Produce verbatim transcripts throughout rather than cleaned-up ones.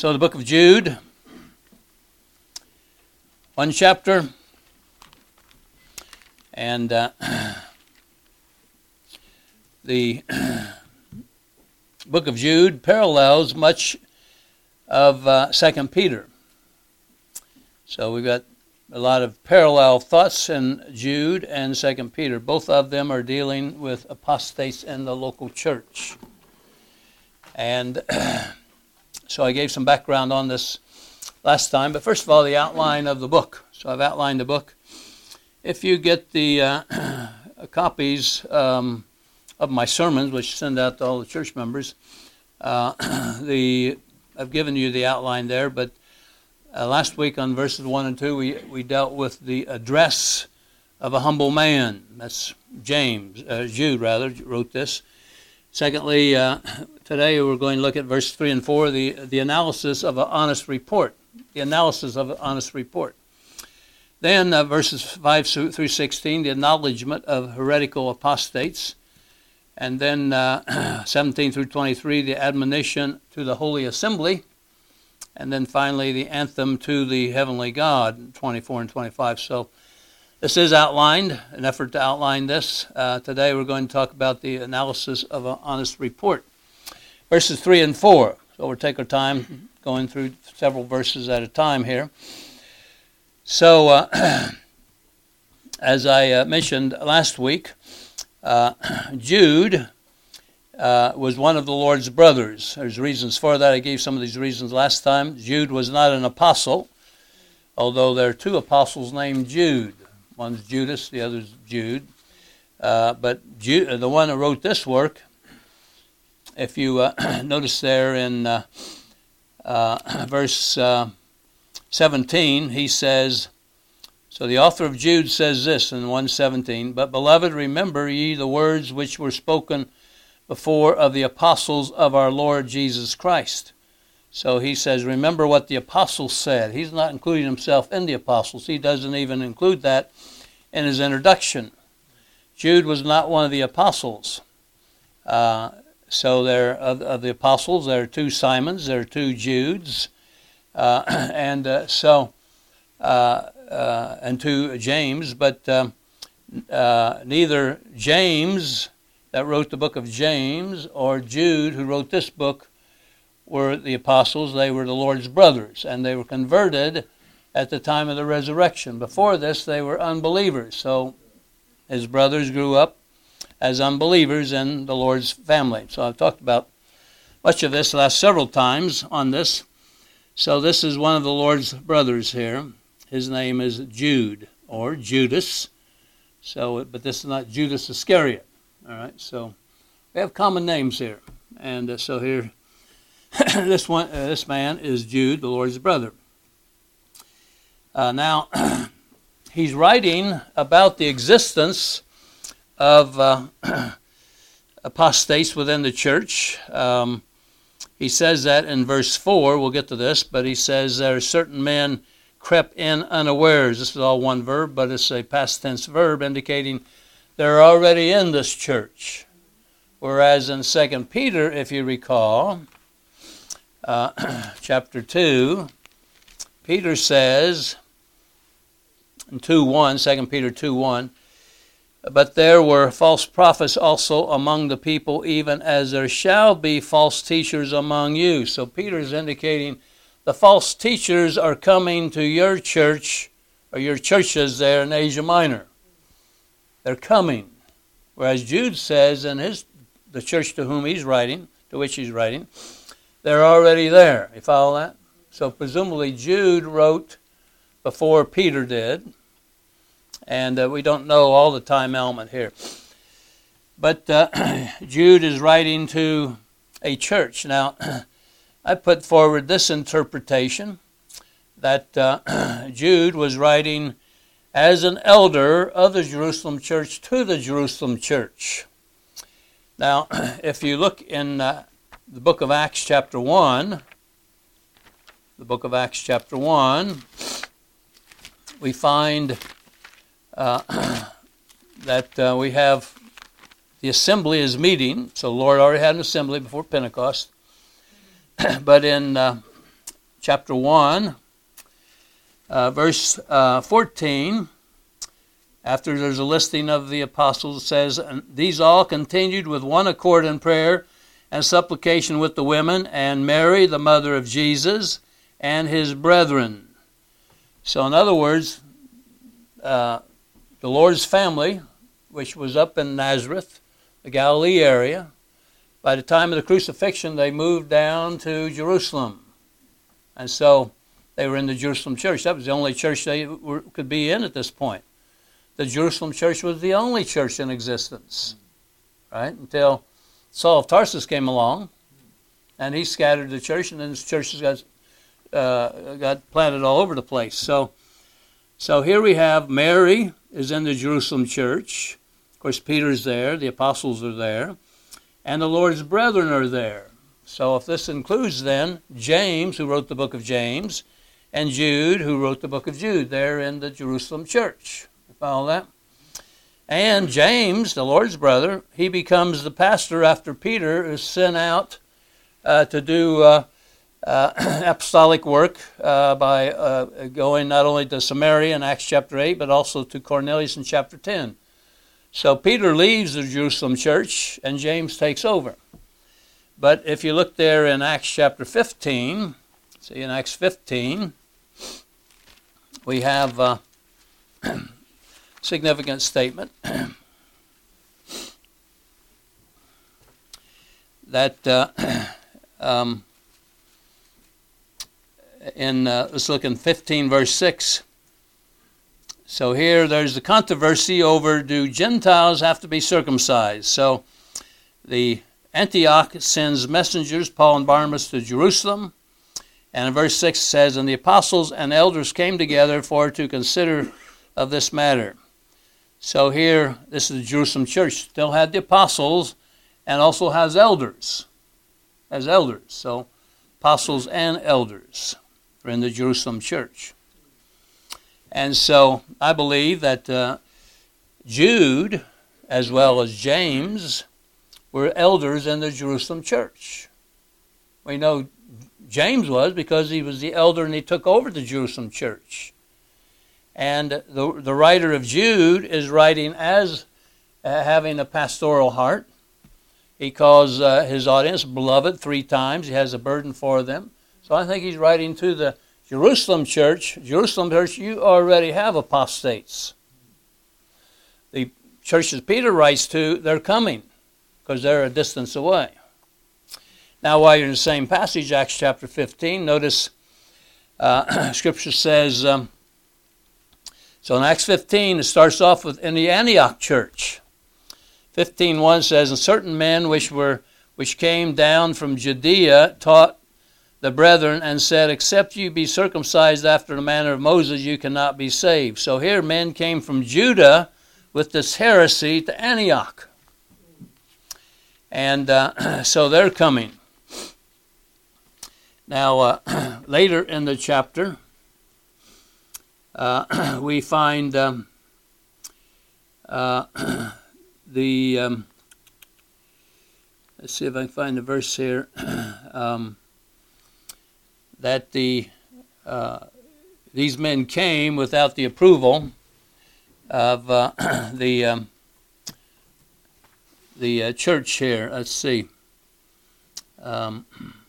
So the book of Jude, one chapter, and uh, the book of Jude parallels much of uh, Second Peter. So we've got a lot of parallel thoughts in Jude and Second Peter. Both of them are dealing with apostates in the local church. And so I gave some background on this last time. But first of all, the outline of the book. So I've outlined the book. If you get the uh, copies um, of my sermons, which I send out to all the church members, uh, the I've given you the outline there. But uh, last week on verses one and two, we, we dealt with the address of a humble man. That's James, uh, Jude rather, wrote this. Secondly, uh, today we're going to look at verse three and four, the, the analysis of an honest report. The analysis of an honest report. Then uh, verses five through sixteen, the acknowledgement of heretical apostates. And then uh, seventeen through twenty-three, the admonition to the holy assembly. And then finally, the anthem to the heavenly God, twenty-four and twenty-five. So this is outlined, an effort to outline this. Uh, today we're going to talk about the analysis of an honest report. Verses three and four. So we'll take our time going through several verses at a time here. So, uh, as I uh, mentioned last week, uh, Jude uh, was one of the Lord's brothers. There's reasons for that. I gave some of these reasons last time. Jude was not an apostle, although there are two apostles named Jude. One's Judas, the other's Jude. Uh, but Jude, the one who wrote this work, if you uh, notice there in uh, uh, verse uh, seventeen, he says, so the author of Jude says this in one seventeen, but beloved, remember ye the words which were spoken before of the apostles of our Lord Jesus Christ. So he says, remember what the apostles said. He's not including himself in the apostles. He doesn't even include that in his introduction. Jude was not one of the apostles. Uh, so there of, of the apostles, there are two Simons, there are two Judes, uh, and uh, so uh, uh, and two James. But um, uh, neither James, that wrote the book of James, or Jude, who wrote this book, were the apostles. They were the Lord's brothers, and they were converted at the time of the resurrection. Before this, they were unbelievers. So his brothers grew up as unbelievers in the Lord's family. So I've talked about much of this the last several times on this. So this is one of the Lord's brothers here. His name is Jude, or Judas. So, but this is not Judas Iscariot. All right, so we have common names here. And uh, so here, this one, uh, this man is Jude, the Lord's brother. Uh, now, he's writing about the existence of uh, apostates within the church. Um, he says that in verse four. We'll get to this, but he says there are certain men crept in unawares. This is all one verb, but it's a past tense verb indicating they're already in this church. Whereas in Second Peter, if you recall, Uh, chapter two, Peter says in two one, Second Peter two one, but there were false prophets also among the people, even as there shall be false teachers among you. So Peter is indicating the false teachers are coming to your church, or your churches there in Asia Minor. They're coming. Whereas Jude says in his the church to whom he's writing, to which he's writing, they're already there. You follow that? So presumably Jude wrote before Peter did. And uh, we don't know all the time element here. But uh, Jude is writing to a church. Now, I put forward this interpretation that uh, Jude was writing as an elder of the Jerusalem church to the Jerusalem church. Now, if you look in Uh, the book of Acts chapter one, the book of Acts chapter one, we find uh, that uh, we have the assembly is meeting. So the Lord already had an assembly before Pentecost. But in uh, chapter one, uh, verse uh, fourteen, after there's a listing of the apostles, it says, "And these all continued with one accord in prayer and supplication with the women, and Mary, the mother of Jesus, and his brethren." So in other words, uh, the Lord's family, which was up in Nazareth, the Galilee area, by the time of the crucifixion, they moved down to Jerusalem. And so they were in the Jerusalem church. That was the only church they were, could be in at this point. The Jerusalem church was the only church in existence, right? Until Saul of Tarsus came along, and he scattered the church, and then the churches got uh, got planted all over the place. So, so here we have Mary is in the Jerusalem church. Of course, Peter's there. The apostles are there. And the Lord's brethren are there. So if this includes then James, who wrote the book of James, and Jude, who wrote the book of Jude, they're in the Jerusalem church. You follow that? And James, the Lord's brother, he becomes the pastor after Peter is sent out uh, to do uh, uh, apostolic work uh, by uh, going not only to Samaria in Acts chapter eight, but also to Cornelius in chapter ten. So Peter leaves the Jerusalem church, and James takes over. But if you look there in Acts chapter fifteen, see in Acts fifteen, we have a significant statement that uh, um, in, uh, let's look in fifteen verse six. So here there's the controversy over, do Gentiles have to be circumcised? So the Antioch sends messengers, Paul and Barnabas, to Jerusalem. And in verse six it says, "And the apostles and elders came together for to consider of this matter." So here, this is the Jerusalem church. Still had the apostles and also has elders. Has elders. So apostles and elders are in the Jerusalem church. And so I believe that uh, Jude, as well as James, were elders in the Jerusalem church. We know James was because he was the elder and he took over the Jerusalem church. And the, the writer of Jude is writing as uh, having a pastoral heart. He calls uh, his audience beloved three times. He has a burden for them. So I think he's writing to the Jerusalem church, Jerusalem church, you already have apostates. The churches Peter writes to, they're coming because they're a distance away. Now, while you're in the same passage, Acts chapter fifteen, notice uh, Scripture says, um, so in Acts fifteen, it starts off with, in the Antioch church. fifteen one says, "And certain men which were which came down from Judea taught the brethren and said, Except you be circumcised after the manner of Moses, you cannot be saved." So here men came from Judah with this heresy to Antioch. And uh, so they're coming. Now, uh, later in the chapter, uh, we find um, uh, the, um, let's see if I can find the verse here, um, that the uh, these men came without the approval of uh, the um, the uh, church here. Let's see. Um,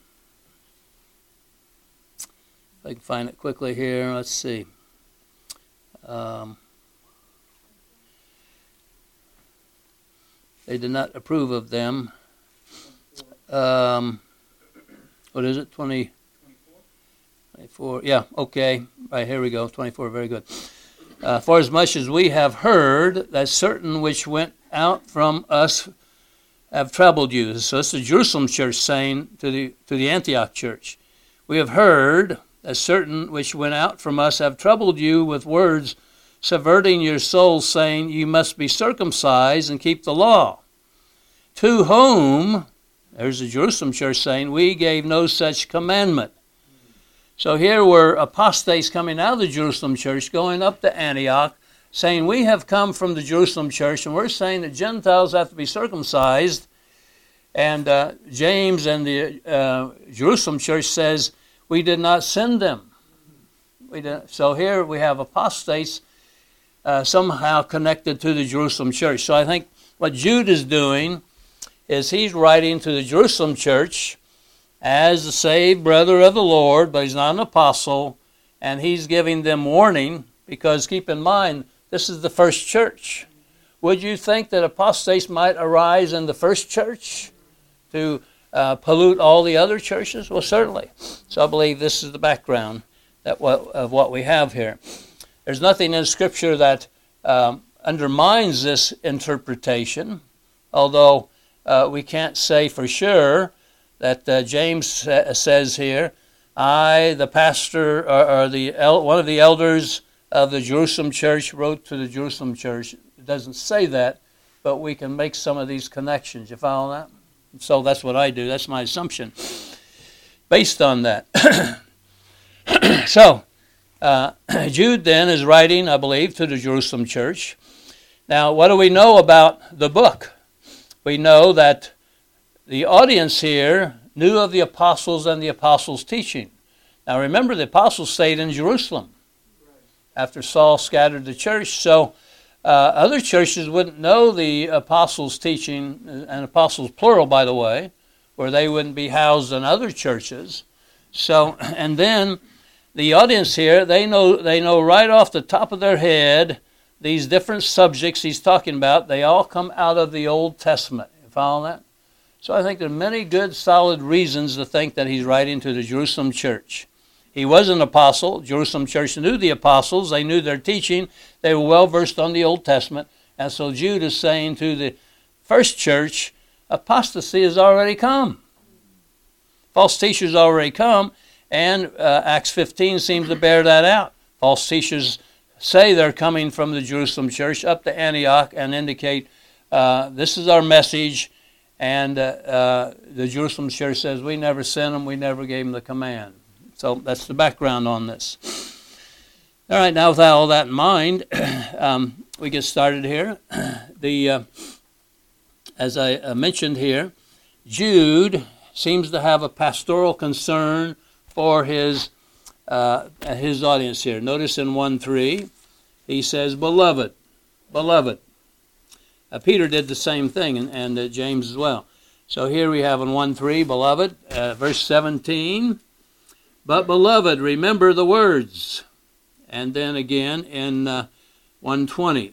if I can find it quickly here. Let's see. Um, they did not approve of them. Um, what is it? Twenty. twenty-four, yeah, okay. Right, here we go, twenty-four, very good. Uh, "For as much as we have heard that certain which went out from us have troubled you." So it's the Jerusalem church saying to the to the Antioch church, "We have heard that certain which went out from us have troubled you with words, subverting your souls, saying, You must be circumcised and keep the law. To whom," there's the Jerusalem church saying, "we gave no such commandment." So here were apostates coming out of the Jerusalem church, going up to Antioch, saying, "We have come from the Jerusalem church, and we're saying that Gentiles have to be circumcised." And uh, James and the uh, Jerusalem church says, we did not send them. We did, so here we have apostates uh, somehow connected to the Jerusalem church. So I think what Jude is doing is he's writing to the Jerusalem church as the saved brother of the Lord, but he's not an apostle, and he's giving them warning because keep in mind, this is the first church. Would you think that apostates might arise in the first church to uh, pollute all the other churches? Well, certainly. So I believe this is the background that what, of what we have here. There's nothing in Scripture that um, undermines this interpretation, although uh, we can't say for sure that uh, James sa- says here, I, the pastor, or, or the el- one of the elders of the Jerusalem church, wrote to the Jerusalem church. It doesn't say that, but we can make some of these connections. You follow that? So that's what I do. That's my assumption based on that. So, uh, Jude then is writing, I believe, to the Jerusalem church. Now, what do we know about the book? We know that the audience here knew of the apostles and the apostles' teaching. Now, remember, the apostles stayed in Jerusalem after Saul scattered the church. So, uh, other churches wouldn't know the apostles' teaching, and apostles plural, by the way, where they wouldn't be housed in other churches. So, and then the audience here, they know they know right off the top of their head these different subjects he's talking about. They all come out of the Old Testament. You follow that? So I think there are many good, solid reasons to think that he's writing to the Jerusalem church. He was an apostle. Jerusalem church knew the apostles. They knew their teaching. They were well versed on the Old Testament. And so Jude is saying to the first church, apostasy has already come. False teachers already come. And uh, Acts fifteen seems to bear that out. False teachers say they're coming from the Jerusalem church up to Antioch and indicate uh, this is our message. And uh, uh, the Jerusalem church says, we never sent them, we never gave them the command. So that's the background on this. All right, now with all that in mind, um, we get started here. The uh, as I uh, mentioned here, Jude seems to have a pastoral concern for his uh, his audience here. Notice in one three, he says, beloved, beloved. Uh, Peter did the same thing, and, and uh, James as well. So here we have in one three, beloved, uh, verse seventeen, but beloved, remember the words. And then again in uh, one twenty,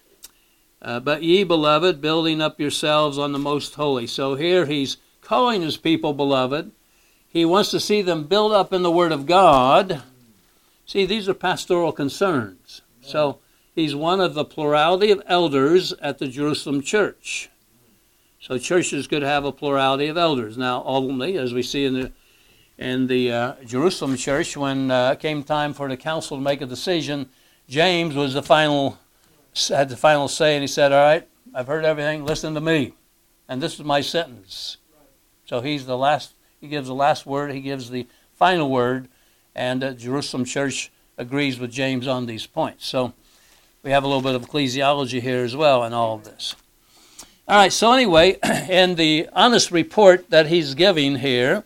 uh, but ye, beloved, building up yourselves on the most holy. So here he's calling his people beloved. He wants to see them build up in the Word of God. See, these are pastoral concerns. So he's one of the plurality of elders at the Jerusalem church. So churches could have a plurality of elders. Now, ultimately, as we see in the in the uh, Jerusalem church, when uh, it came time for the council to make a decision, James was the final had the final say, and he said, "All right, I've heard everything. Listen to me, and this is my sentence." So he's the last. He gives the last word. He gives the final word, and the Jerusalem church agrees with James on these points. So we have a little bit of ecclesiology here as well in all of this. All right, so anyway, in the honest report that he's giving here,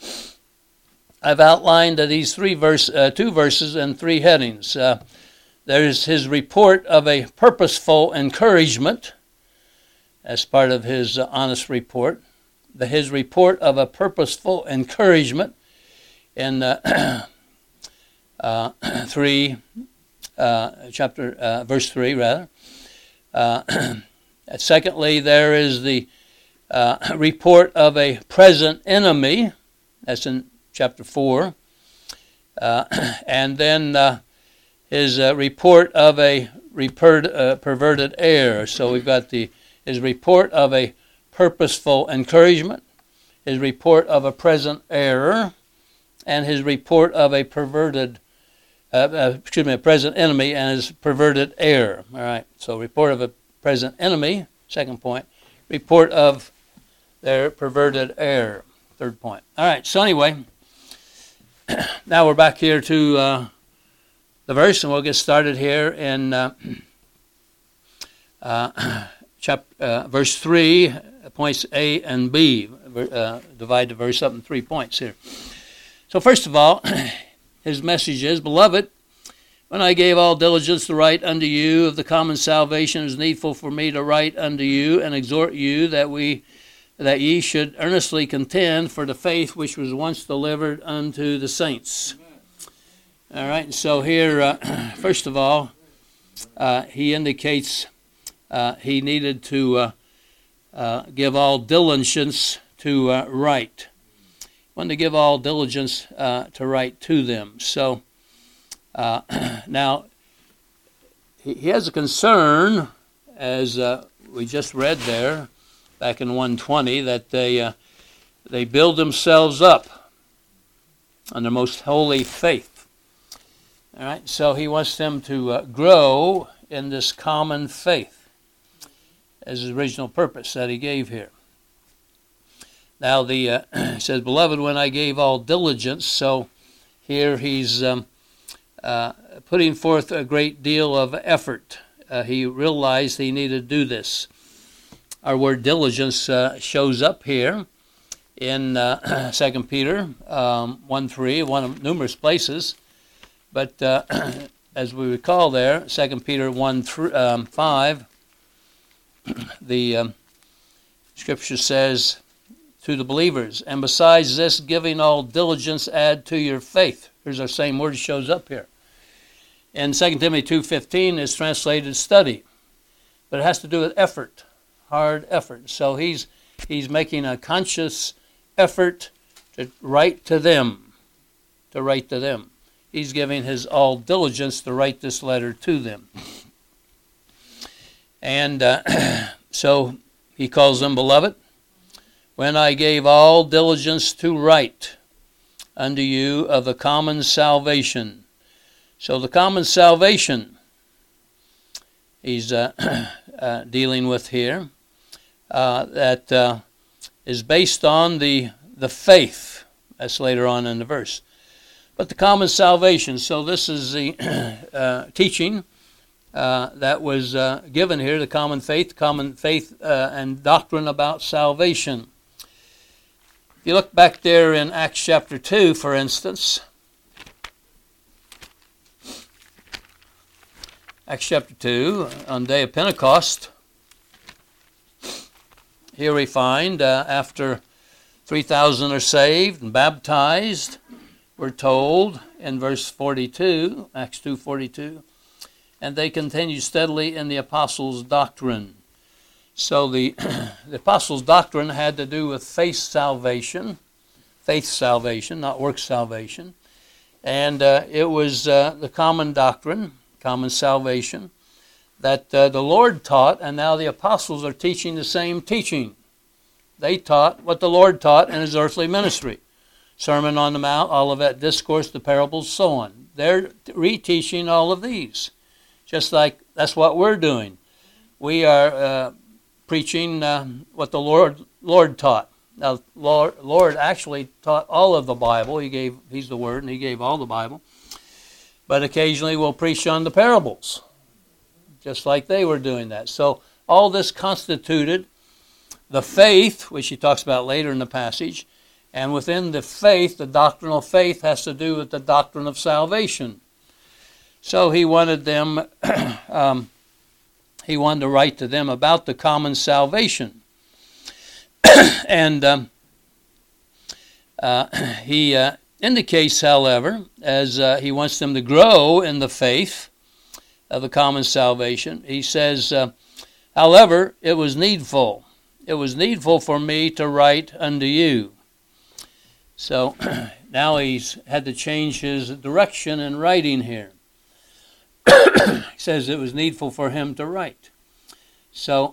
I've outlined these three verse, uh, two verses and three headings. Uh, there's his report of a purposeful encouragement as part of his uh, honest report. The, his report of a purposeful encouragement in uh, uh, three, uh, chapter uh, verse three rather. Uh, secondly, there is the uh, report of a present enemy. That's in chapter four, uh, and then uh, his uh, report of a reper- uh, perverted heir. So we've got the his report of a purposeful encouragement, his report of a present error, and his report of a perverted, uh, uh, excuse me, a present enemy and his perverted heir. All right. So report of a present enemy. Second point. Report of their perverted heir. Third point. All right. So anyway. Now we're back here to uh, the verse, and we'll get started here in uh, uh, chap- uh, verse three, points A and B. Uh, divide the verse up in three points here. So first of all, his message is, Beloved, when I gave all diligence to write unto you of the common salvation, it was needful for me to write unto you and exhort you that we that ye should earnestly contend for the faith which was once delivered unto the saints. All right, so here, uh, first of all, uh, he indicates uh, he needed to uh, uh, give all diligence to uh, write. He wanted to give all diligence uh, to write to them. So uh, now, he, he has a concern, as uh, we just read there, back in one twenty, that they uh, they build themselves up on their most holy faith. All right, so he wants them to uh, grow in this common faith as his original purpose that he gave here. Now the uh, says, Beloved, when I gave all diligence, so here he's um, uh, putting forth a great deal of effort. Uh, he realized he needed to do this. Our word diligence uh, shows up here in uh, Second Peter um, one three, one of numerous places. But uh, as we recall there, Second Peter one five, the um, scripture says to the believers, and besides this, giving all diligence, add to your faith. Here's our same word shows up here. In Second Timothy two fifteen, it's translated study. But it has to do with effort. Hard effort. So he's he's making a conscious effort to write to them, to write to them. He's giving his all diligence to write this letter to them. And uh, so he calls them beloved. When I gave all diligence to write unto you of the common salvation. So the common salvation he's uh, uh, dealing with here. Uh, that uh, is based on the the faith. That's later on in the verse. But the common salvation. So this is the uh, teaching uh, that was uh, given here, the common faith, common faith uh, and doctrine about salvation. If you look back there in Acts chapter two, for instance, Acts chapter two, on the day of Pentecost, here we find uh, after three thousand are saved and baptized, we're told in verse forty-two, Acts two forty-two, and they continued steadily in the apostles' doctrine. So the, the apostles' doctrine had to do with faith salvation, faith salvation, not works salvation. And uh, it was uh, the common doctrine, common salvation, that uh, the Lord taught, and now the apostles are teaching the same teaching. They taught what the Lord taught in his earthly ministry. Sermon on the Mount, Olivet Discourse, the parables, so on. They're reteaching all of these. Just like that's what we're doing. We are uh, preaching uh, what the Lord Lord taught. Now, Lord, Lord actually taught all of the Bible. He gave, he's the Word, and he gave all the Bible. But occasionally we'll preach on the parables, just like they were doing that. So all this constituted the faith, which he talks about later in the passage, and within the faith, the doctrinal faith has to do with the doctrine of salvation. So he wanted them, um, he wanted to write to them about the common salvation. and um, uh, he uh, indicates, however, as uh, he wants them to grow in the faith of the common salvation, he says, uh, however, it was needful. It was needful for me to write unto you. So now he's had to change his direction in writing here. He says it was needful for him to write. So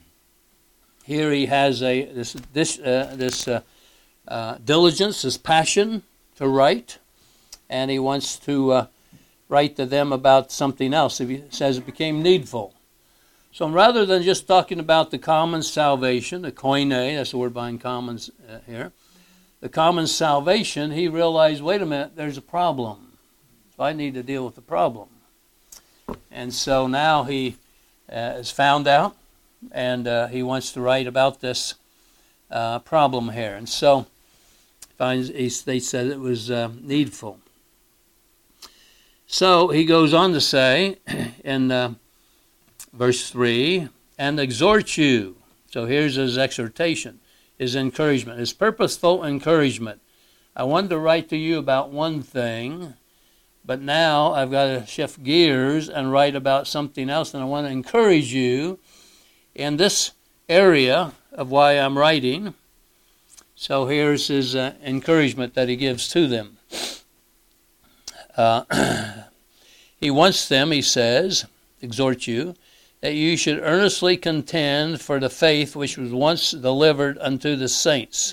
here he has a this this uh, this uh, uh, diligence, this passion to write, and he wants to uh, write to them about something else. He says it became needful. So rather than just talking about the common salvation, the koine, that's the word behind commons uh, here, the common salvation, he realized, wait a minute, there's a problem. So I need to deal with the problem. And so now he uh, has found out, and uh, he wants to write about this uh, problem here. And so finds he states that it was uh, needful. So he goes on to say in uh, verse three, and exhort you. So here's his exhortation, his encouragement, his purposeful encouragement. I wanted to write to you about one thing, but now I've got to shift gears and write about something else, and I want to encourage you in this area of why I'm writing. So here's his uh, encouragement that he gives to them. Uh, he wants them, he says, exhort you, that you should earnestly contend for the faith which was once delivered unto the saints.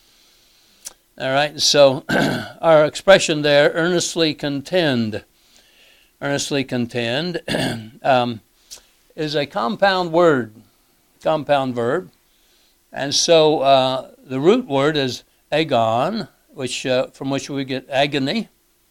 All right, so our expression there, earnestly contend, earnestly contend, um, is a compound word, compound verb. And so uh, the root word is agon, which uh, from which we get agony.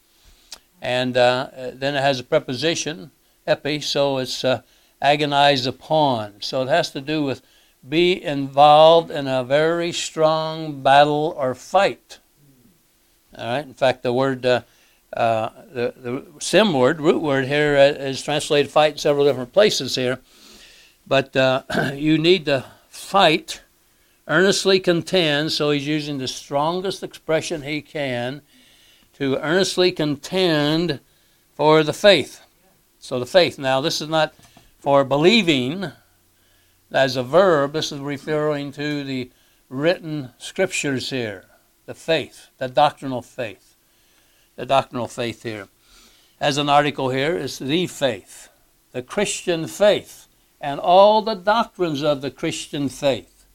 And uh, then it has a preposition, epi, so it's uh, agonize upon. So it has to do with be involved in a very strong battle or fight. All right. In fact, the word, uh, uh, the, the sim word, root word here is translated fight in several different places here. But uh, you need to fight, earnestly contend, so he's using the strongest expression he can to earnestly contend for the faith. So the faith. Now, this is not for believing as a verb. This is referring to the written scriptures here. The faith, the doctrinal faith. The doctrinal faith here. As an article here is the faith, the Christian faith, and all the doctrines of the Christian faith.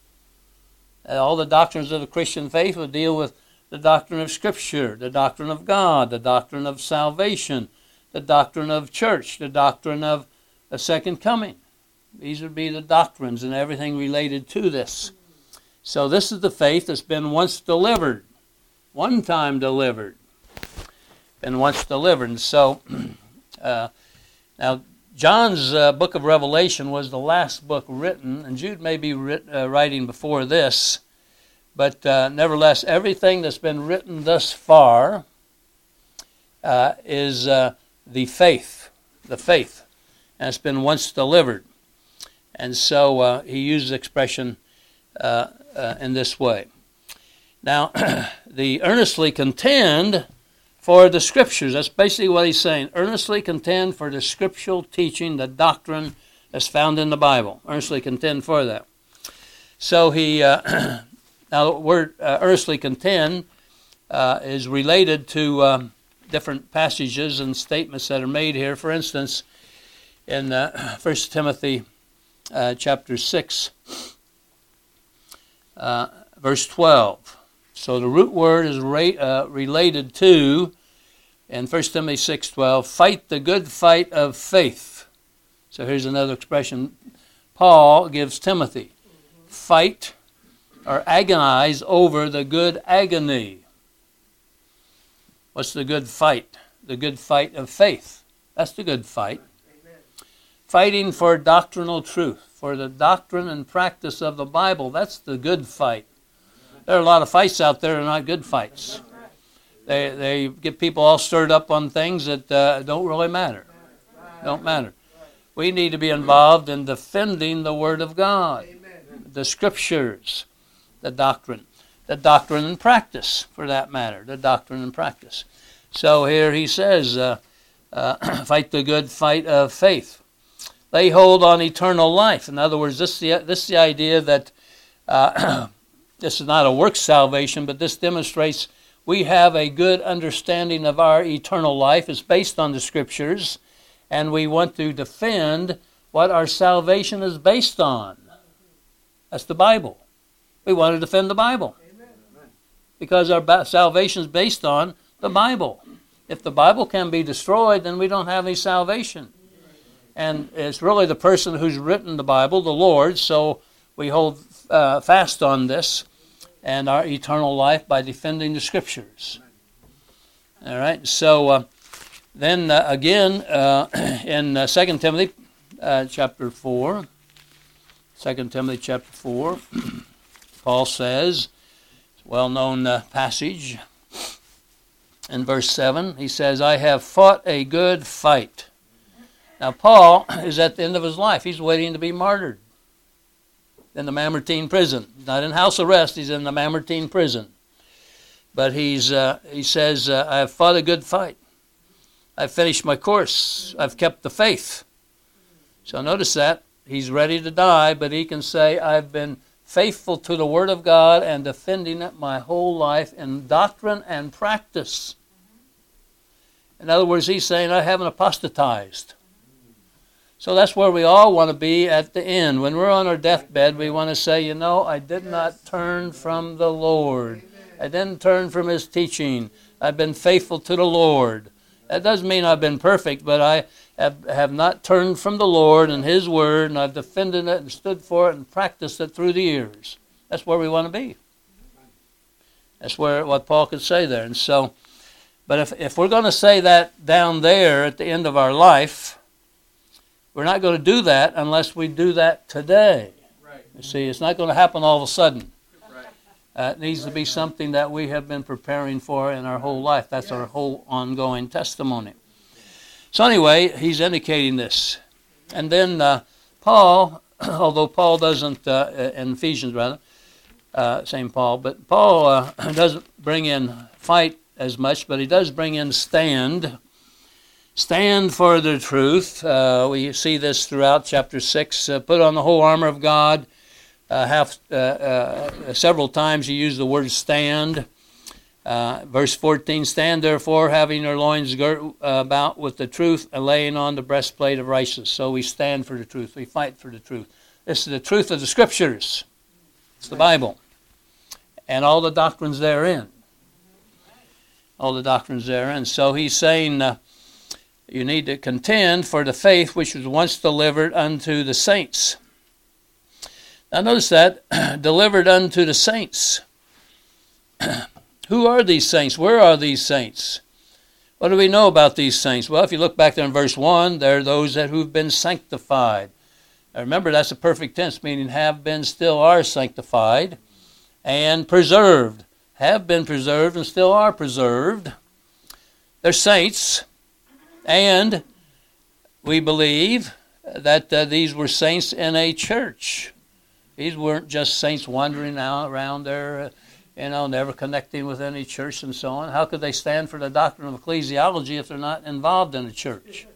And all the doctrines of the Christian faith will deal with the doctrine of Scripture, the doctrine of God, the doctrine of salvation, the doctrine of church, the doctrine of the second coming. These would be the doctrines and everything related to this. So this is the faith that's been once delivered, one time delivered, been once delivered. And so uh, now John's uh, book of Revelation was the last book written, and Jude may be writ- uh, writing before this. But uh, nevertheless, everything that's been written thus far uh, is uh, the faith, the faith, and it's been once delivered. And so uh, he uses the expression uh, uh, in this way. Now, the earnestly contend for the Scriptures. That's basically what he's saying. Earnestly contend for the scriptural teaching, the doctrine that's found in the Bible. Earnestly contend for that. So he... Uh, Now, the word uh, earnestly contend uh, is related to um, different passages and statements that are made here. For instance, in uh, First Timothy uh, chapter six, uh, verse twelve. So the root word is ra- uh, related to, in First Timothy six twelve, fight the good fight of faith. So here's another expression Paul gives Timothy. Fight or agonize over the good agony. What's the good fight? The good fight of faith. That's the good fight. Amen. Fighting for doctrinal truth, for the doctrine and practice of the Bible. That's the good fight. There are a lot of fights out there that are not good fights. They they get people all stirred up on things that uh, don't really matter. Don't matter. We need to be involved in defending the Word of God, the Scriptures, the doctrine, the doctrine and practice, for that matter, the doctrine and practice. So here he says, uh, uh, fight the good fight of faith. Lay hold on eternal life. In other words, this is the, this is the idea that uh, this is not a works salvation, but this demonstrates we have a good understanding of our eternal life. It's based on the Scriptures, and we want to defend what our salvation is based on. That's the Bible. We want to defend the Bible. Amen. Because our salvation is based on the Bible. If the Bible can be destroyed, then we don't have any salvation. And it's really the person who's written the Bible, the Lord, so we hold uh, fast on this and our eternal life by defending the Scriptures. All right, so uh, then uh, again uh, in uh, Second Timothy uh, chapter four, Second Timothy chapter four, Paul says, well-known uh, passage. In verse seven, he says, I have fought a good fight. Now, Paul is at the end of his life. He's waiting to be martyred in the Mamertine prison. He's not in house arrest. He's in the Mamertine prison. But he's uh, he says, uh, I have fought a good fight. I've finished my course. I've kept the faith. So notice that. He's ready to die, but he can say, I've been faithful to the Word of God and defending it my whole life in doctrine and practice. In other words, he's saying, I haven't apostatized. So that's where we all want to be at the end. When we're on our deathbed, we want to say, you know, I did not turn from the Lord. I didn't turn from His teaching. I've been faithful to the Lord. That doesn't mean I've been perfect, but I have, have not turned from the Lord and His Word, and I've defended it and stood for it and practiced it through the years. That's where we want to be. That's where what Paul could say there. And so, but if, if we're going to say that down there at the end of our life, we're not going to do that unless we do that today. Right. You see, it's not going to happen all of a sudden. Right. Uh, it needs to be something that we have been preparing for in our whole life. That's our whole ongoing testimony. So anyway, he's indicating this. And then uh, Paul, although Paul doesn't, uh, in Ephesians rather, uh, same Paul, but Paul uh, doesn't bring in fight as much, but he does bring in stand. Stand for the truth. Uh, we see this throughout chapter six. Uh, put on the whole armor of God. Uh, half, uh, uh, several times you use the word stand. Uh, verse fourteen, stand therefore, having your loins girt uh, about with the truth, and laying on the breastplate of righteousness. So we stand for the truth. We fight for the truth. This is the truth of the Scriptures. It's the Bible. And all the doctrines therein. All the doctrines therein. So he's saying uh, you need to contend for the faith which was once delivered unto the saints. Now notice that, delivered unto the saints. Who are these saints? Where are these saints? What do we know about these saints? Well, if you look back there in verse one, they're those that who've been sanctified. Now remember, that's a perfect tense, meaning have been, still are sanctified, and preserved. Have been preserved and still are preserved. They're saints, and we believe that uh, these were saints in a church. These weren't just saints wandering out around there, uh, you know, never connecting with any church and so on. How could they stand for the doctrine of ecclesiology if they're not involved in a church?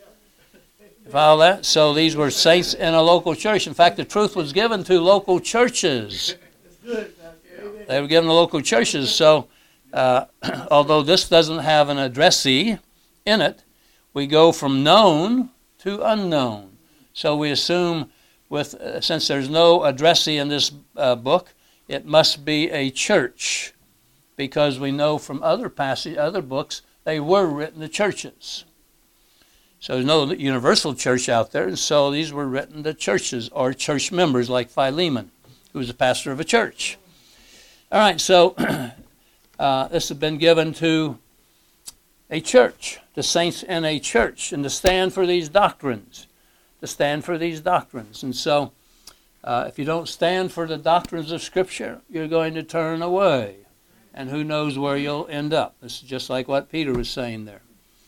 You follow that? So these were saints in a local church. In fact, the truth was given to local churches. They were given to local churches. So uh, although this doesn't have an addressee in it, we go from known to unknown. So we assume, with uh, since there's no addressee in this uh, book, it must be a church, because we know from other passage, other books, they were written to churches. So there's no universal church out there, and so these were written to churches or church members, like Philemon, who was a pastor of a church. All right, so uh, this has been given to a church, the saints in a church, and to stand for these doctrines, to stand for these doctrines. And so Uh, if you don't stand for the doctrines of Scripture, you're going to turn away. And who knows where you'll end up. This is just like what Peter was saying there.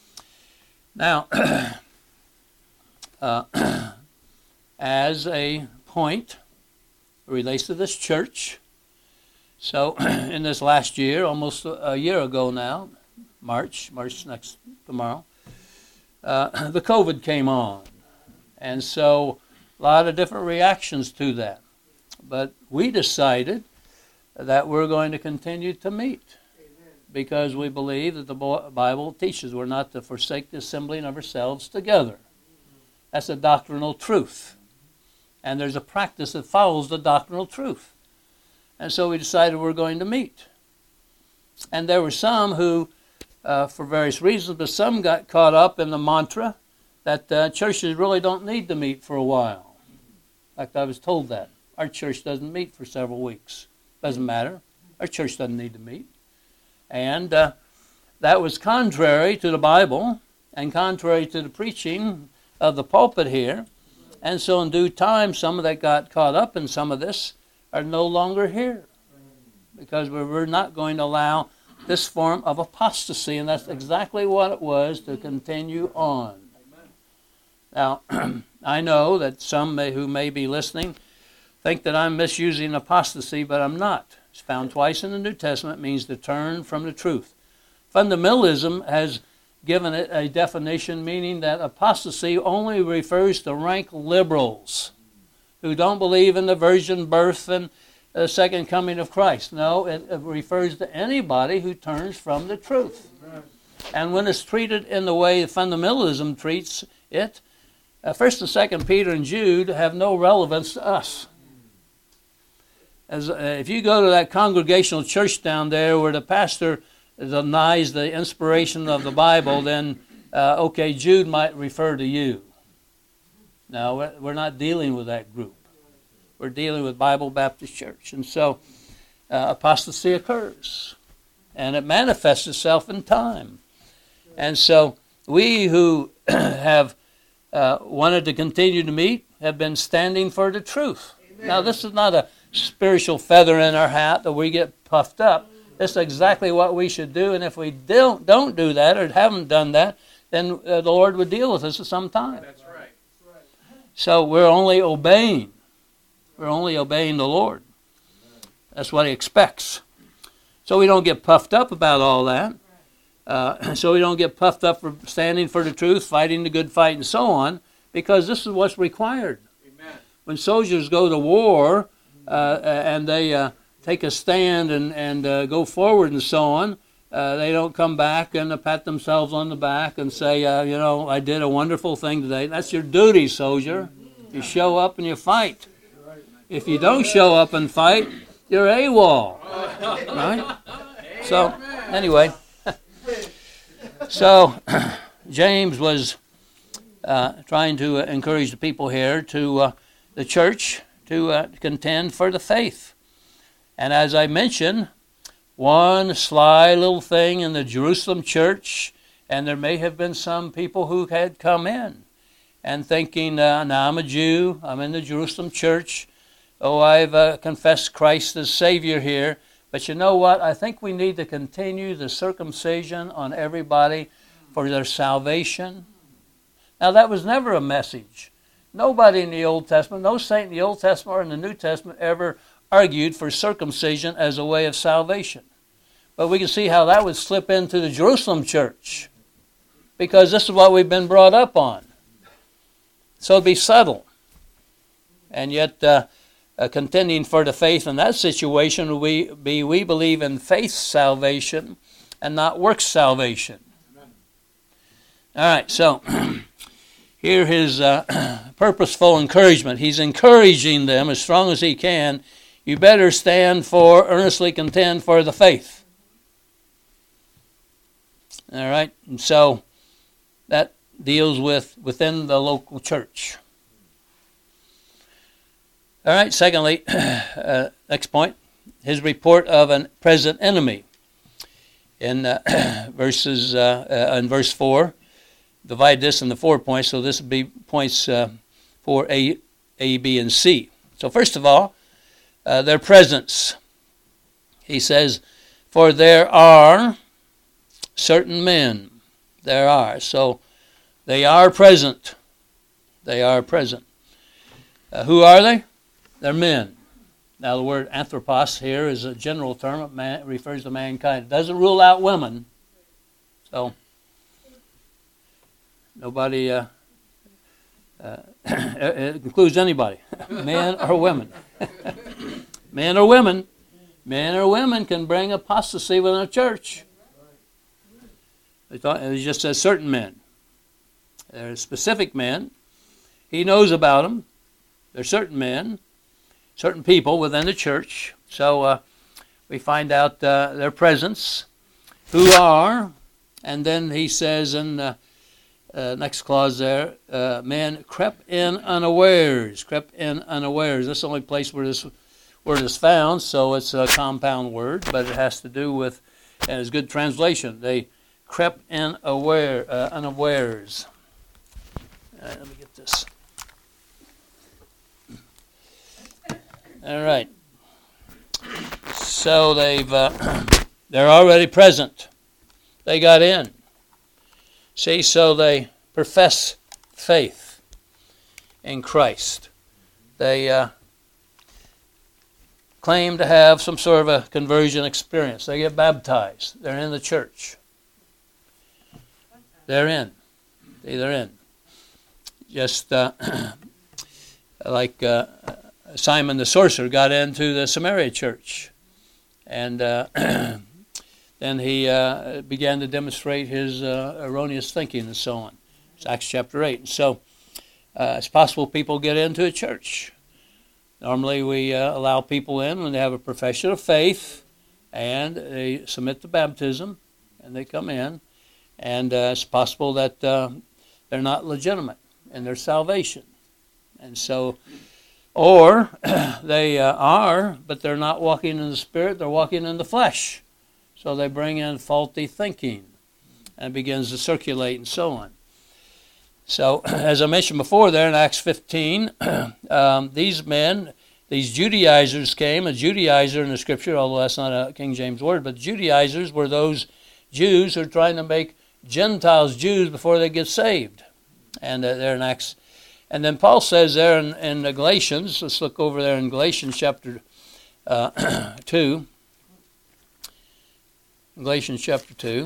Now, uh, as a point, it relates to this church. So, in this last year, almost a year ago now, March, March next tomorrow, uh, the COVID came on. And so, a lot of different reactions to that. But we decided that we're going to continue to meet. Amen. Because we believe that the Bible teaches we're not to forsake the assembling of ourselves together. That's a doctrinal truth. And there's a practice that follows the doctrinal truth. And so we decided we're going to meet. And there were some who, uh, for various reasons, but some got caught up in the mantra that uh, churches really don't need to meet for a while. In fact, I was told that. Our church doesn't meet for several weeks. Doesn't matter. Our church doesn't need to meet. And uh, that was contrary to the Bible and contrary to the preaching of the pulpit here. And so in due time, some that got caught up in some of this are no longer here. because we're not going to allow this form of apostasy, and that's exactly what it was to continue on. Now, I know that some may, who may be listening think that I'm misusing apostasy, but I'm not. It's found twice in the New Testament. It means to turn from the truth. Fundamentalism has given it a definition meaning that apostasy only refers to rank liberals who don't believe in the virgin birth and the second coming of Christ. No, it, it refers to anybody who turns from the truth. And when it's treated in the way fundamentalism treats it, uh, First and Second Peter and Jude have no relevance to us. As uh, if you go to that congregational church down there where the pastor denies the inspiration of the Bible, then uh, okay, Jude might refer to you. No, we're not dealing with that group. We're dealing with Bible Baptist Church. And so uh, apostasy occurs. And it manifests itself in time. And so we who have uh, wanted to continue to meet have been standing for the truth. Amen. Now, this is not a spiritual feather in our hat that we get puffed up. This is exactly what we should do. And if we don't, don't do that or haven't done that, then uh, the Lord would deal with us at some time. That's right. So we're only obeying. We're only obeying the Lord. That's what He expects. So we don't get puffed up about all that. Uh, so we don't get puffed up for standing for the truth, fighting the good fight, and so on, because this is what's required. Amen. When soldiers go to war uh, and they uh, take a stand and, and uh, go forward and so on, uh, they don't come back and uh, pat themselves on the back and say, uh, you know, I did a wonderful thing today. That's your duty, soldier. You show up and you fight. If you don't show up and fight, you're AWOL. Right? So, anyway. So, James was uh, trying to uh, encourage the people here, to uh, the church, to uh, contend for the faith. And as I mentioned, one sly little thing in the Jerusalem church, and there may have been some people who had come in and thinking, uh, now I'm a Jew, I'm in the Jerusalem church, oh, I've uh, confessed Christ as Savior here. But you know what? I think we need to continue the circumcision on everybody for their salvation. Now, that was never a message. Nobody in the Old Testament, no saint in the Old Testament or in the New Testament ever argued for circumcision as a way of salvation. But we can see how that would slip into the Jerusalem church, because this is what we've been brought up on. So it'd be subtle. And yet... Uh, Uh, contending for the faith in that situation, we be we believe in faith salvation and not works salvation. Amen. All right, so here his uh, purposeful encouragement. He's encouraging them as strong as he can. You better stand for, earnestly contend for the faith. All right, and so that deals with within the local church. All right, secondly, uh, next point, his report of a present enemy. In uh, verses uh, uh, in verse four, divide this into four points, so this would be points uh, for A, A, B, and C. So first of all, uh, their presence. He says, for there are certain men. There are. So they are present. They are present. Uh, who are they? They're men. Now, the word anthropos here is a general term. It, man, it refers to mankind. It doesn't rule out women. So, nobody, uh, uh, it includes anybody, men or women. Men or women. Men or women can bring apostasy within a church. It just says certain men. There are specific men. He knows about them. There are certain men. Certain people within the church. So uh, we find out uh, their presence, who are, and then he says in the uh, uh, next clause there, uh, men crept in unawares, crept in unawares. That's the only place where this word is found, so it's a compound word, but it has to do with, and it's a good translation, they crept in aware, uh, unawares. Uh, let me get this. All right. So they've uh, they're already present. They got in. See, so they profess faith in Christ. They uh, claim to have some sort of a conversion experience. They get baptized. They're in the church. They're in. See, they're in. Just uh, like uh, Simon the sorcerer got into the Samaria church. And uh, then he uh, began to demonstrate his uh, erroneous thinking and so on. It's Acts chapter eight. And so uh, it's possible people get into a church. Normally we uh, allow people in when they have a profession of faith and they submit to baptism and they come in. And uh, it's possible that uh, they're not legitimate in their salvation. And so, or they uh, are, but they're not walking in the Spirit, they're walking in the flesh. So they bring in faulty thinking and it begins to circulate and so on. So, as I mentioned before there in Acts fifteen, um, these men, these Judaizers came. A Judaizer in the Scripture, although that's not a King James word, but Judaizers were those Jews who are trying to make Gentiles Jews before they get saved. And uh, they're in Acts. And then Paul says there in, in the Galatians, let's look over there in Galatians chapter uh, two. Galatians chapter two.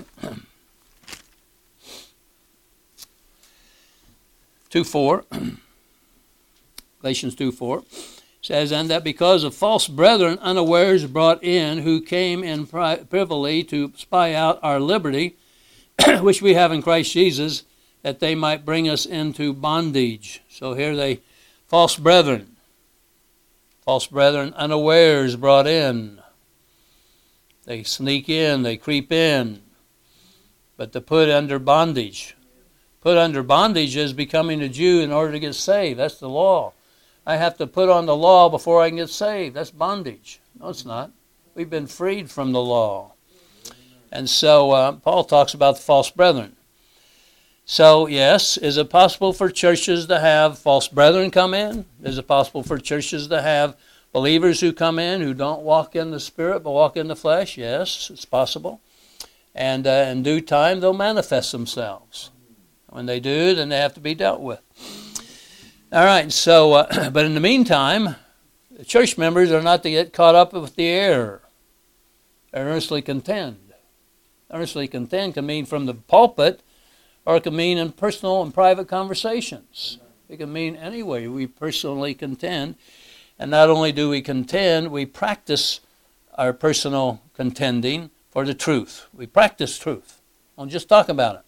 two four. Galatians two four. Says, and that because of false brethren unawares brought in, who came in pri- privily to spy out our liberty, which we have in Christ Jesus, that they might bring us into bondage. So here they, false brethren, false brethren unawares brought in. They sneak in, they creep in, but to put under bondage. Put under bondage is becoming a Jew in order to get saved. That's the law. I have to put on the law before I can get saved. That's bondage. No, it's not. We've been freed from the law. And so uh, Paul talks about the false brethren. So, yes, is it possible for churches to have false brethren come in? Is it possible for churches to have believers who come in who don't walk in the Spirit but walk in the flesh? Yes, it's possible. And uh, in due time, they'll manifest themselves. When they do, then they have to be dealt with. All right, so, uh, but in the meantime, the church members are not to get caught up with the error. Earnestly contend. Earnestly contend can mean from the pulpit, or it can mean in personal and private conversations. It can mean any way we personally contend. And not only do we contend, we practice our personal contending for the truth. We practice truth. Don't just talk about it.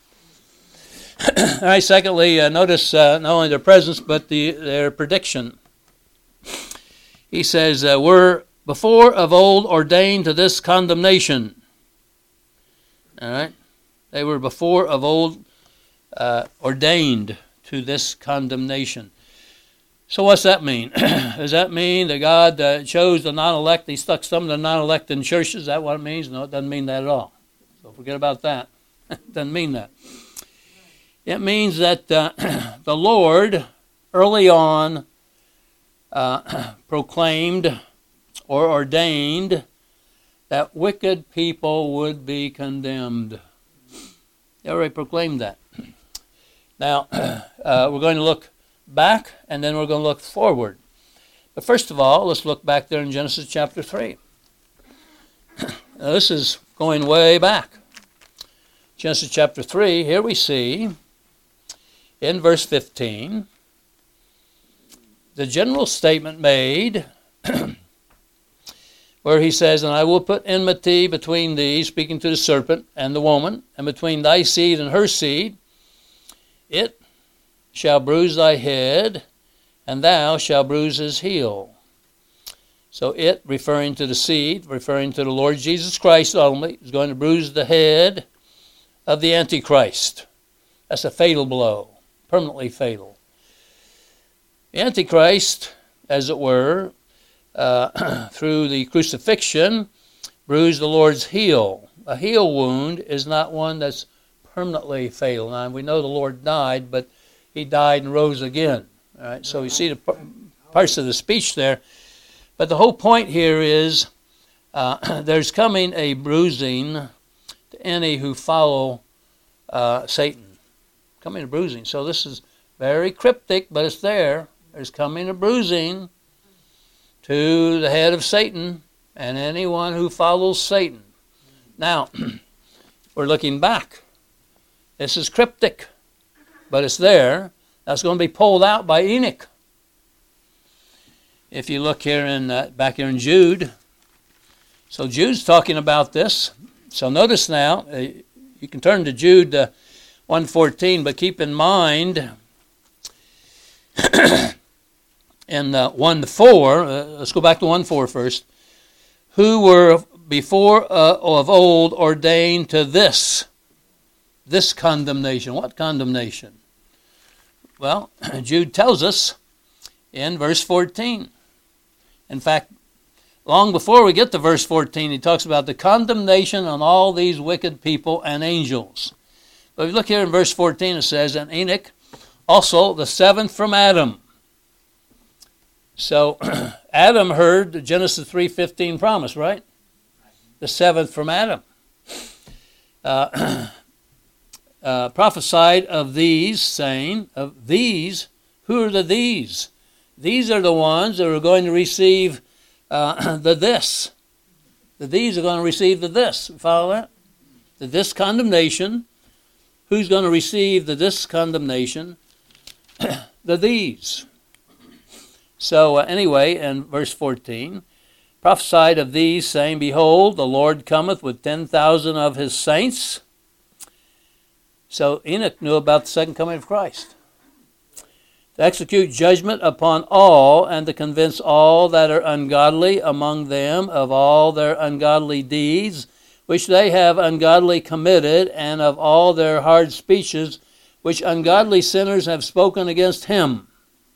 All right, secondly, uh, notice uh, not only their presence, but the, their prediction. He says, uh, we're before of old ordained to this condemnation. All right? They were before of old uh, ordained to this condemnation. So what's that mean? Does that mean that God uh, chose the non-elect? He stuck some of the non-elect in churches? Is that what it means? No, it doesn't mean that at all. So forget about that. It doesn't mean that. It means that uh, the Lord early on uh, proclaimed or ordained that wicked people would be condemned. He already proclaimed that. Now, uh, we're going to look back and then we're going to look forward. But first of all, let's look back there in Genesis chapter three. Now, this is going way back. Genesis chapter three, here we see in verse fifteen, the general statement made where he says, and I will put enmity between thee, speaking to the serpent and the woman, and between thy seed and her seed. It shall bruise thy head, and thou shalt bruise his heel. So it, referring to the seed, referring to the Lord Jesus Christ only, is going to bruise the head of the Antichrist. That's a fatal blow, permanently fatal. The Antichrist, as it were, uh, through the crucifixion, bruised the Lord's heel. A heel wound is not one that's permanently fatal. Now, we know the Lord died, but he died and rose again. All right, so you see the parts of the speech there. But the whole point here is uh, there's coming a bruising to any who follow uh, Satan. Coming a bruising. So this is very cryptic, but it's there. There's coming a bruising to the head of Satan and anyone who follows Satan. Now, we're looking back. This is cryptic, but it's there. That's going to be pulled out by Enoch. If you look here in uh, back here in Jude, so Jude's talking about this. So notice now, uh, you can turn to Jude uh, one fourteen, but keep in mind in uh, one four, uh, let's go back to one four first, who were before uh, of old ordained to this, this condemnation. What condemnation? Well, Jude tells us in verse fourteen. In fact, long before we get to verse fourteen, he talks about the condemnation on all these wicked people and angels. But if you look here in verse fourteen, it says, and Enoch, also the seventh from Adam. So Adam heard the Genesis three fifteen promise, right? The seventh from Adam. Uh, uh, prophesied of these, saying, of these, who are the these? These are the ones that are going to receive uh, the this. The these are going to receive the this. Follow that? The this condemnation. Who's going to receive the this condemnation? The these. So uh, anyway, in verse fourteen, prophesied of these, saying, behold, the Lord cometh with ten thousand of his saints. So Enoch knew about the second coming of Christ. To execute judgment upon all, and to convince all that are ungodly among them of all their ungodly deeds, which they have ungodly committed, and of all their hard speeches, which ungodly sinners have spoken against him.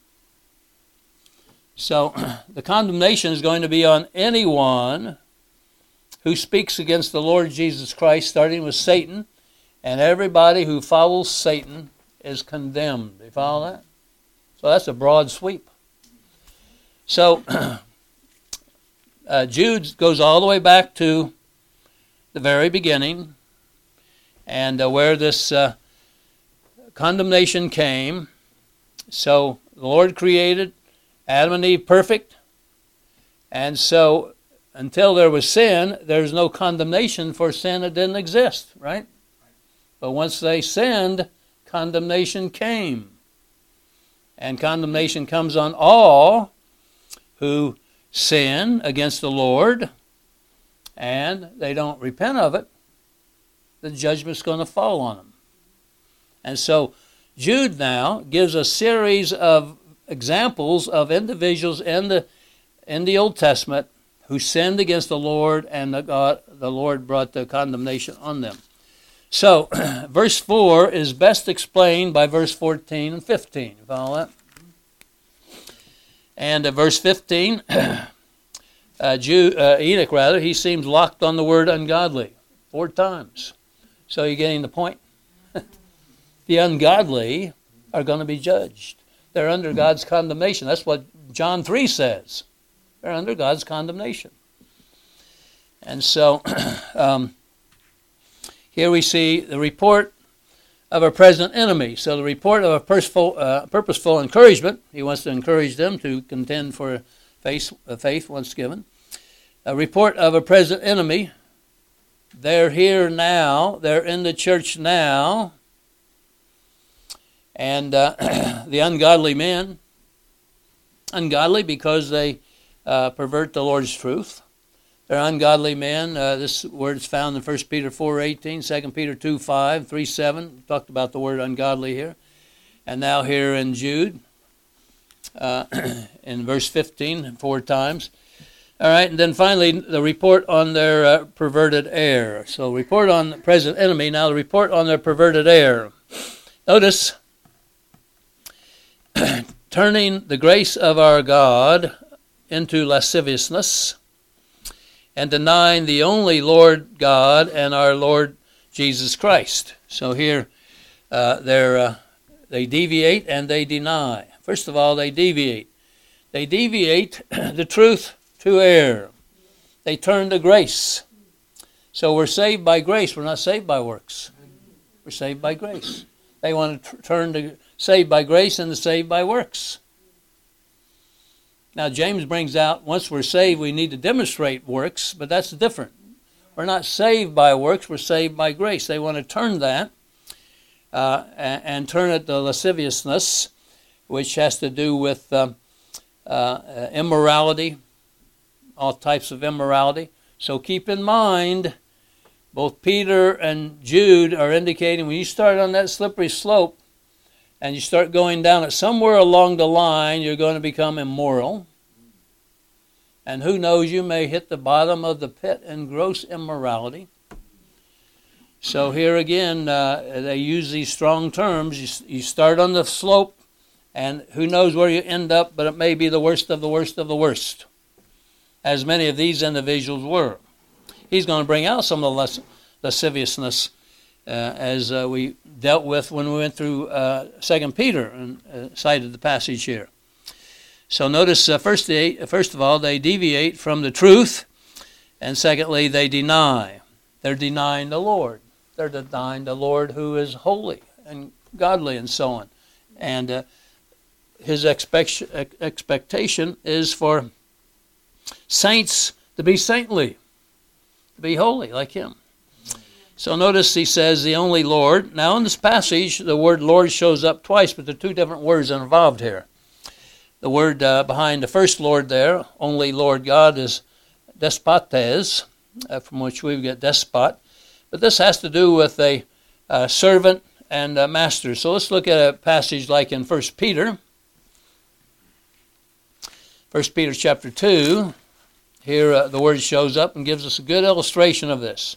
So the condemnation is going to be on anyone who speaks against the Lord Jesus Christ, starting with Satan, and everybody who follows Satan is condemned. Do you follow that? So that's a broad sweep. So uh, Jude goes all the way back to the very beginning, and uh, where this uh, condemnation came. So the Lord created Adam and Eve perfect, and so until there was sin, there's no condemnation for sin that didn't exist, right? But once they sinned, condemnation came. And condemnation comes on all who sin against the Lord, and they don't repent of it. The judgment's going to fall on them. And so Jude now gives a series of examples of individuals in the in the Old Testament who sinned against the Lord, and the, God, the Lord brought the condemnation on them. So, verse four is best explained by verse fourteen and fifteen. You follow that? And uh, verse fifteen, uh, Jude, uh, Enoch, rather, he seems locked on the word ungodly four times. So you're getting the point? The ungodly are going to be judged. They're under God's condemnation. That's what John three says. They're under God's condemnation. And so um, here we see the report of a present enemy. So the report of a purposeful, uh, purposeful encouragement. He wants to encourage them to contend for faith, uh, faith once given. A report of a present enemy. They're here now. They're in the church now. And uh, the ungodly men, ungodly because they uh, pervert the Lord's truth. They're ungodly men. Uh, this word is found in First Peter four eighteen, Second Peter two five, three seven. We talked about the word ungodly here. And now here in Jude, uh, in verse fifteen, four times. All right, and then finally the report on their uh, perverted heir. So report on the present enemy, now the report on their perverted heir. Notice, turning the grace of our God into lasciviousness, and denying the only Lord God and our Lord Jesus Christ. So here uh, they're, uh, they deviate and they deny. First of all, they deviate. They deviate the truth to err. they turn to grace. So we're saved by grace. We're not saved by works. We're saved by grace. They want to t- turn to saved by grace and to saved by works. Now, James brings out, once we're saved, we need to demonstrate works, but that's different. We're not saved by works, we're saved by grace. They want to turn that uh, and, and turn it to lasciviousness, which has to do with uh, uh, immorality, all types of immorality. So keep in mind, both Peter and Jude are indicating when you start on that slippery slope and you start going down it, somewhere along the line you're going to become immoral. And who knows, you may hit the bottom of the pit in gross immorality. So here again, uh, they use these strong terms. You, you start on the slope, and who knows where you end up, but it may be the worst of the worst of the worst, as many of these individuals were. He's going to bring out some of the lasciviousness uh, as uh, we dealt with when we went through uh, Second Peter and uh, cited the passage here. So notice, uh, first, they, first of all, they deviate from the truth, and secondly, they deny. They're denying the Lord. They're denying the Lord who is holy and godly and so on. And uh, his expect- expectation is for saints to be saintly, to be holy like him. So notice he says the only Lord. Now in this passage, the word Lord shows up twice, but there are two different words involved here. The word uh, behind the first Lord there, only Lord God, is despotes, uh, from which we get despot. But this has to do with a uh, servant and a master. So let's look at a passage like in First Peter. First Peter chapter two. Here uh, the word shows up and gives us a good illustration of this.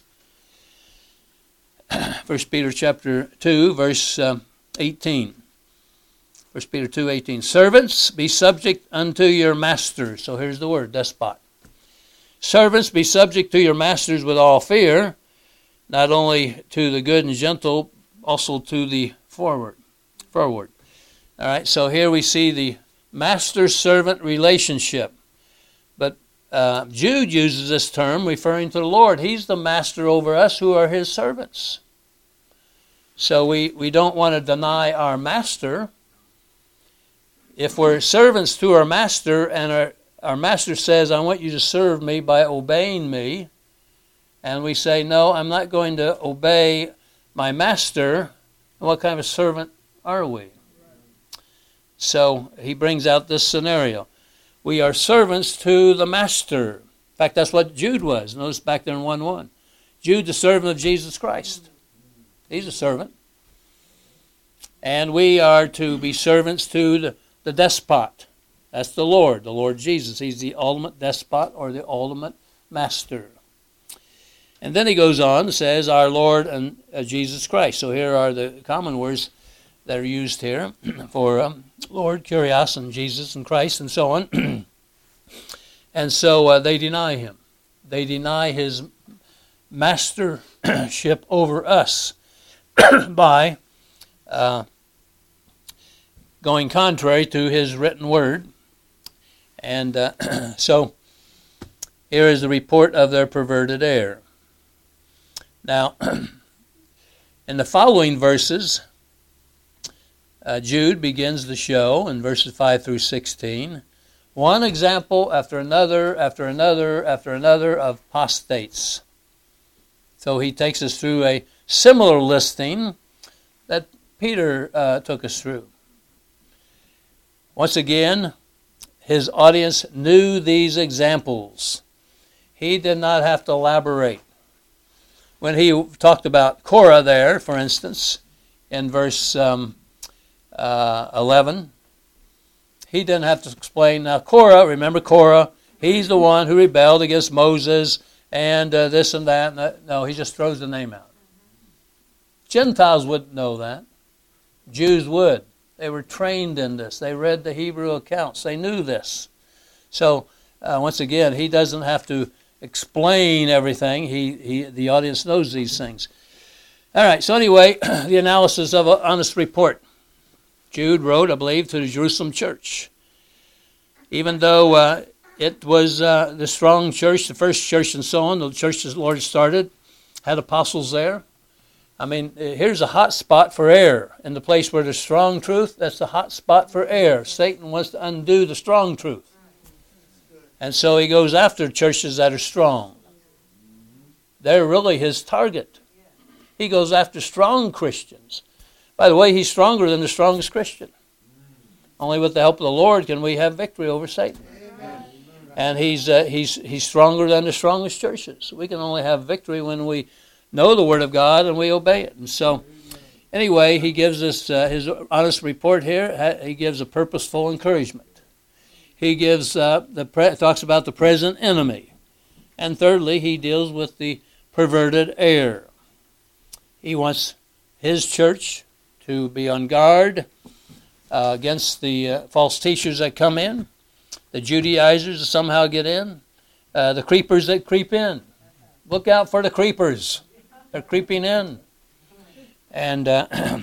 First Peter chapter two, verse uh, eighteen. First Peter two eighteen. Servants, be subject unto your masters. So here's the word, despot. Servants, be subject to your masters with all fear, not only to the good and gentle, also to the forward. Forward. All right, so here we see the master-servant relationship. But uh, Jude uses this term referring to the Lord. He's the master over us who are his servants. So we, we don't want to deny our master. If we're servants to our master and our, our master says, I want you to serve me by obeying me, and we say, no, I'm not going to obey my master, what kind of servant are we? So he brings out this scenario. We are servants to the master. In fact, that's what Jude was. Notice back there in one one. Jude, the servant of Jesus Christ. He's a servant. And we are to be servants to the The despot. That's the Lord, the Lord Jesus. He's the ultimate despot or the ultimate master. And then he goes on and says, our Lord and uh, Jesus Christ. So here are the common words that are used here for um, Lord, Kyrios, and Jesus and Christ and so on. And so uh, they deny him. They deny his mastership over us by uh, going contrary to his written word. And uh, so here is the report of their perverted error. Now, in the following verses, uh, Jude begins the show in verses five through sixteen. One example after another, after another, after another of apostates. So he takes us through a similar listing that Peter uh, took us through. Once again, his audience knew these examples. He did not have to elaborate. When he talked about Korah there, for instance, in verse um, uh, eleven, he didn't have to explain. Now Korah, remember Korah, he's the one who rebelled against Moses and uh, this and that. And that. No, he just throws the name out. Gentiles wouldn't know that. Jews would. They were trained in this. They read the Hebrew accounts. They knew this. So, uh, once again, he doesn't have to explain everything. He, he, the audience knows these things. All right, so anyway, the analysis of an honest report. Jude wrote, I believe, to the Jerusalem church. Even though uh, it was uh, the strong church, the first church and so on, the church the Lord started, had apostles there. I mean, here's a hot spot for error. In the place where there's strong truth, that's the hot spot for error. Satan wants to undo the strong truth. And so he goes after churches that are strong. They're really his target. He goes after strong Christians. By the way, he's stronger than the strongest Christian. Only with the help of the Lord can we have victory over Satan. And he's uh, he's he's stronger than the strongest churches. We can only have victory when we know the Word of God and we obey it. And so, anyway, he gives us uh, his honest report here. He gives a purposeful encouragement. He gives uh, the pre- talks about the present enemy, and thirdly, he deals with the perverted heir. He wants his church to be on guard uh, against the uh, false teachers that come in, the Judaizers that somehow get in, uh, the creepers that creep in. Look out for the creepers. They're creeping in. And uh,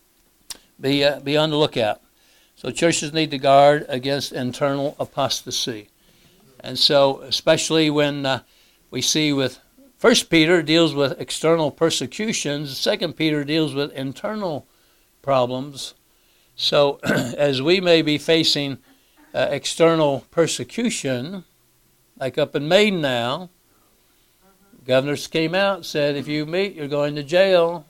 be, uh, be on the lookout. So churches need to guard against internal apostasy. And so especially when uh, we see with First Peter deals with external persecutions, Second Peter deals with internal problems. So as we may be facing uh, external persecution, like up in Maine now, governors came out and said, if you meet, you're going to jail.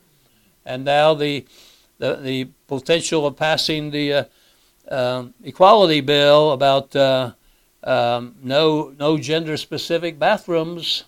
And now the the, the potential of passing the uh, um, equality bill about uh, um, no no gender-specific bathrooms.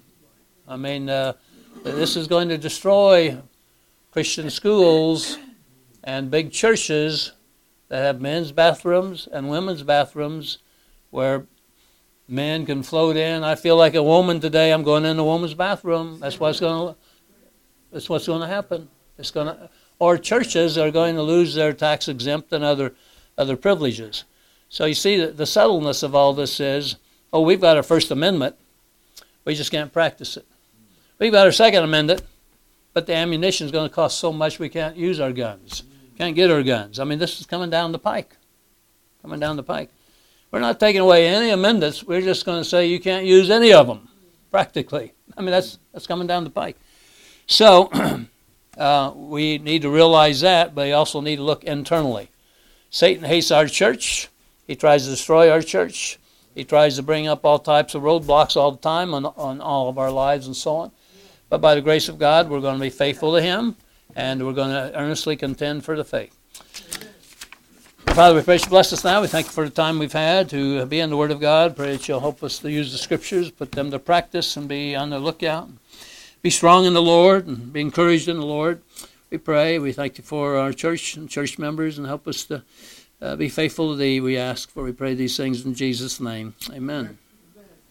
I mean, uh, this is going to destroy Christian schools and big churches that have men's bathrooms and women's bathrooms where men can float in. I feel like a woman today. I'm going in a woman's bathroom. That's what's going to. That's what's going to happen. It's going to, or churches are going to lose their tax exempt and other other privileges. So you see, the, the subtleness of all this is, oh, we've got our First Amendment, we just can't practice it. We've got our Second Amendment, but the ammunition is going to cost so much we can't use our guns, can't get our guns. I mean, this is coming down the pike, coming down the pike. We're not taking away any amendments. We're just going to say you can't use any of them, practically. I mean, that's that's coming down the pike. So uh, we need to realize that, but we also need to look internally. Satan hates our church. He tries to destroy our church. He tries to bring up all types of roadblocks all the time on, on all of our lives and so on. But by the grace of God, we're going to be faithful to him, and we're going to earnestly contend for the faith. Father, we pray you bless us now. We thank you for the time we've had to be in the Word of God. Pray that you'll help us to use the Scriptures, put them to practice, and be on the lookout. Be strong in the Lord and be encouraged in the Lord. We pray. We thank you for our church and church members, and help us to uh, be faithful to thee, we ask. For we pray these things in Jesus' name. Amen.